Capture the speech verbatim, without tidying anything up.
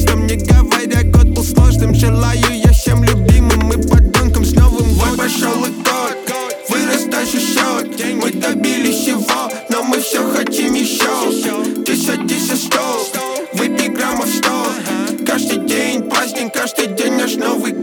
ростом, не говоря, год был сложным. Желаю я всем любимым и подонкам с новым годом. Пошел и год, вырос даже счет. Мы добились всего, но мы все хотим еще. Ты садись за стол, выпей граммов сто. Каждый день праздник, каждый день наш Новый